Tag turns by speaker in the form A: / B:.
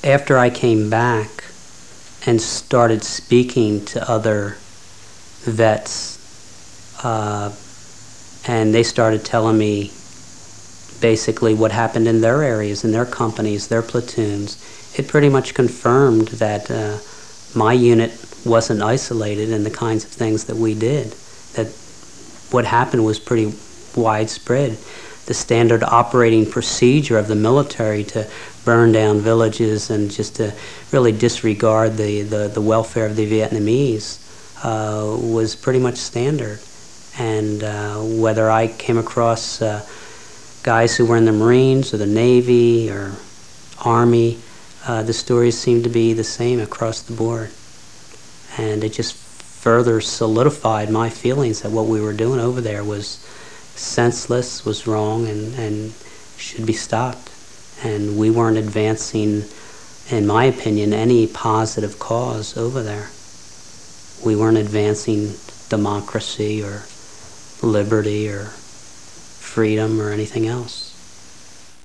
A: after I came back and started speaking to other vets, and they started telling me basically what happened in their areas, in their companies, their platoons, it pretty much confirmed that my unit wasn't isolated in the kinds of things that we did. That what happened was pretty widespread. The standard operating procedure of the military to burn down villages and just to really disregard the welfare of the Vietnamese was pretty much standard. And whether I came across guys who were in the Marines or the Navy or Army, the stories seemed to be the same across the board. And it just further solidified my feelings that what we were doing over there was senseless, was wrong, and should be stopped. And we weren't advancing, in my opinion, any positive cause over there. We weren't advancing democracy or liberty or freedom or anything else.